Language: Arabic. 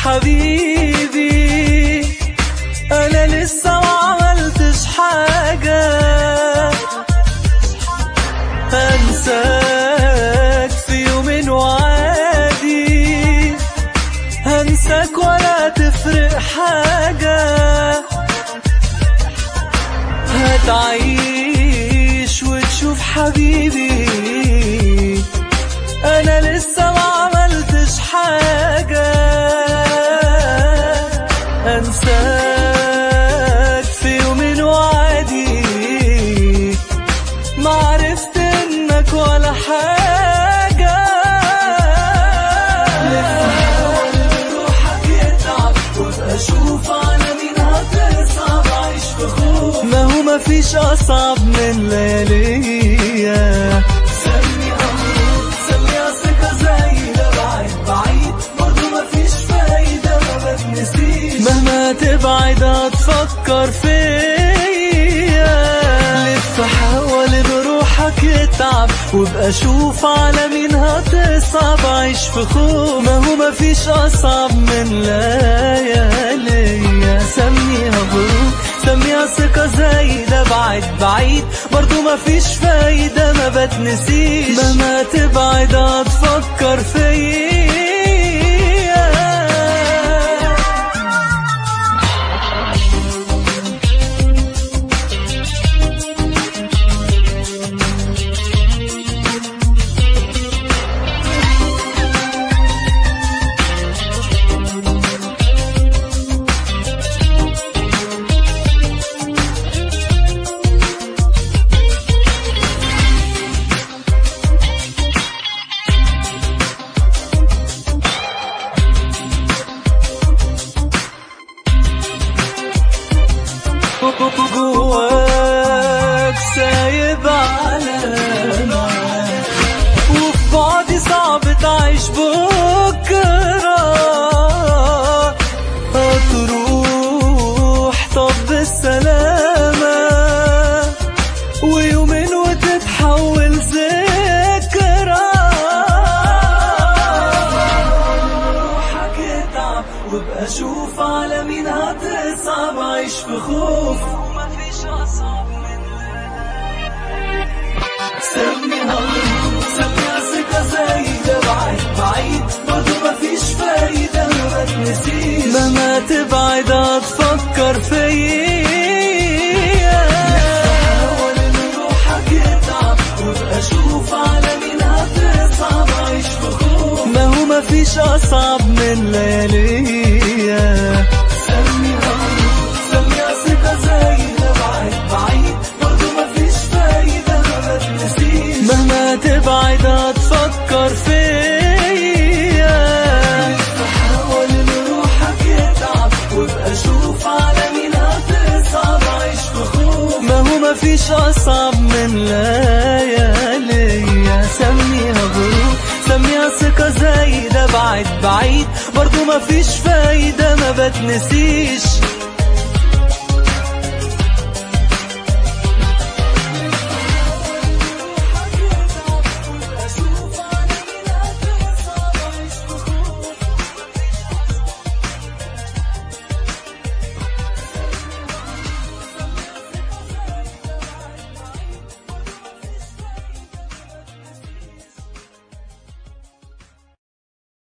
حبيبي انا لسه ما عملتش حاجة هنساك في يومين وعادي هنساك ولا تفرق حاجة هتعيش وتشوف حبيبي انا لسه ما عملتش حاجة انساك في يومين وعادي ما عرفت انك ولا حاجة روحك يتعب وابقى اشوف على مين هتصعب عيش في خوف ما هو مفيش اصعب من لياليا سمي امرك سمي ثقة زي ده بعيد برضو مفيش فايدة ما بتنسيش مهما تبعد هتفكر فيا لف حوالين روحك يتعب وابقى شوف على مين هتصعب عيش في خوف ما هو مفيش اصعب من لياليا سميها غروب سميها ثقة زي ده بعيد برضو مفيش فايدة ما بتنسيش مهما تبعد هتفكر فيا جواك سايب علامة وفي بعدي صعب تعيش بكرة هتروح طب بالسلامة ويومين وتتحول ذكرى روحك يتعب وابقى شوف على مين هتصعب عيش في خوف ومفيش أصعب من سميها غروب سميها ثقة زي ده بعيد برضو مفيش فايدة ما بتنسيش مهما تبعد هتفكر فيا حوالين روحك يتعب وابقى شوف على مين هتصعب عيش في خوف ما هو مفيش أصعب من لياليا سميها غروب سميها ثقة زي ده بعيد برضو مفيش فايدة ما بتنسيش مهما تبعد هتفكر فيا حاول روحك يتعب وابقى شوف على مين هتصعب عيش في خوف ما هو مفيش أصعب من لياليا سميها غروب سميها ثقة زي ده بعيد برضو مفيش فايدة ما بتنسيش